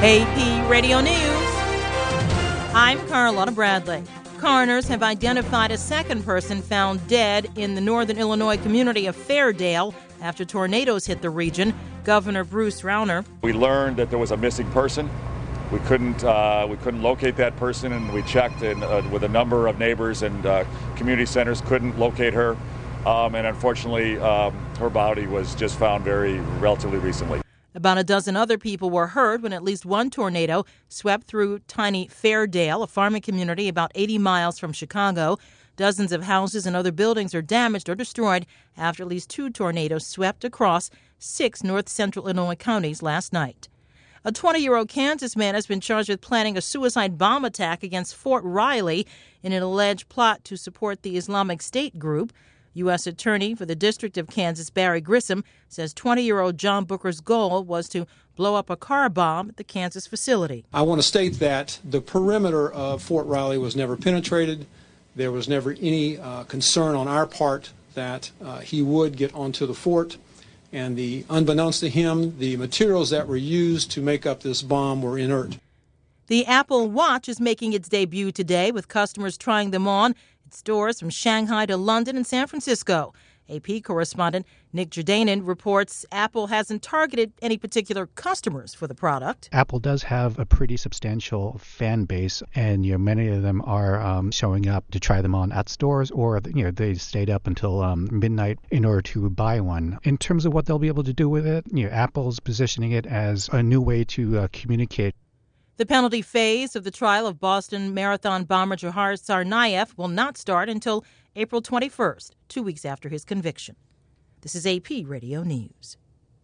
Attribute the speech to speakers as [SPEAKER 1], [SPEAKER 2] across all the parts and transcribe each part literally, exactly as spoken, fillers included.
[SPEAKER 1] A P Radio News. I'm Carlotta Bradley. Coroners have identified a second person found dead in the northern Illinois community of Fairdale after tornadoes hit the region. Governor Bruce Rauner.
[SPEAKER 2] We learned that there was a missing person. We couldn't uh, we couldn't locate that person, and we checked in, uh, with a number of neighbors and uh, community centers, couldn't locate her. Um, and unfortunately, um, her body was just found very relatively recently.
[SPEAKER 1] About a dozen other people were hurt when at least one tornado swept through tiny Fairdale, a farming community about eighty miles from Chicago. Dozens of houses and other buildings are damaged or destroyed after at least two tornadoes swept across six north-central Illinois counties last night. A twenty-year-old Kansas man has been charged with planning a suicide bomb attack against Fort Riley in an alleged plot to support the Islamic State group. U S Attorney for the District of Kansas, Barry Grissom, says twenty-year-old John Booker's goal was to blow up a car bomb at the Kansas facility.
[SPEAKER 3] I want to state that the perimeter of Fort Riley was never penetrated. There was never any uh, concern on our part that uh, he would get onto the fort. And the, unbeknownst to him, the materials that were used to make up this bomb were inert.
[SPEAKER 1] The Apple Watch is making its debut today, with customers trying them on at stores from Shanghai to London and San Francisco. A P correspondent Nick Jordanen reports Apple hasn't targeted any particular customers for the product.
[SPEAKER 4] Apple does have a pretty substantial fan base, and you know many of them are um, showing up to try them on at stores, or you know they stayed up until um, midnight in order to buy one. In terms of what they'll be able to do with it, you know, Apple's positioning it as a new way to uh, communicate.
[SPEAKER 1] The penalty phase of the trial of Boston Marathon bomber Jahar Tsarnaev will not start until April twenty-first, two weeks after his conviction. This is A P Radio News.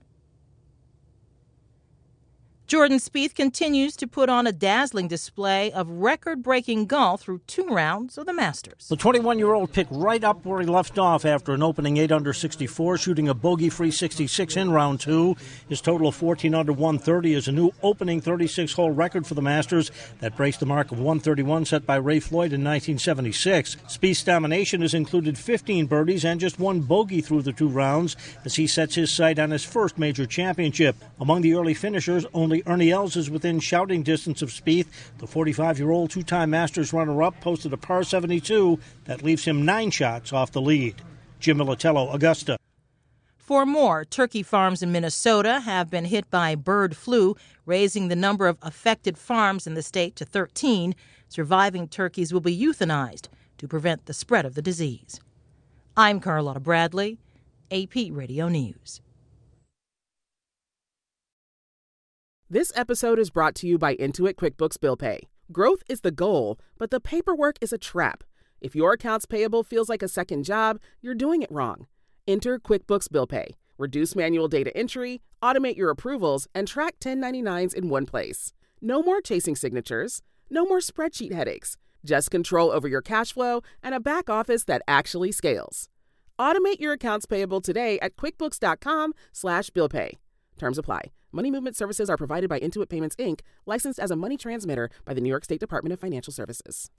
[SPEAKER 1] Jordan Spieth continues to put on a dazzling display of record-breaking golf through two rounds of the Masters.
[SPEAKER 5] The twenty-one-year-old picked right up where he left off after an opening eight under sixty-four, shooting a bogey-free sixty-six in round two. His total of fourteen under one thirty is a new opening thirty-six hole record for the Masters that breaks the mark of one thirty-one set by Ray Floyd in nineteen seventy-six. Spieth's domination has included fifteen birdies and just one bogey through the two rounds as he sets his sight on his first major championship. Among the early finishers, only Ernie Els is within shouting distance of Spieth. The forty-five-year-old two-time Masters runner-up posted a par seventy-two that leaves him nine shots off the lead. Jim Militello, Augusta.
[SPEAKER 1] Four more turkey farms in Minnesota have been hit by bird flu, raising the number of affected farms in the state to thirteen. Surviving turkeys will be euthanized to prevent the spread of the disease. I'm Carlotta Bradley, A P Radio News.
[SPEAKER 6] This episode is brought to you by Intuit QuickBooks Bill Pay. Growth is the goal, but the paperwork is a trap. If your accounts payable feels like a second job, you're doing it wrong. Enter QuickBooks Bill Pay. Reduce manual data entry, automate your approvals, and track ten ninety-nines in one place. No more chasing signatures. No more spreadsheet headaches. Just control over your cash flow and a back office that actually scales. Automate your accounts payable today at QuickBooks.com slash Bill Pay. Terms apply. Money movement services are provided by Intuit Payments, Incorporated, licensed as a money transmitter by the New York State Department of Financial Services.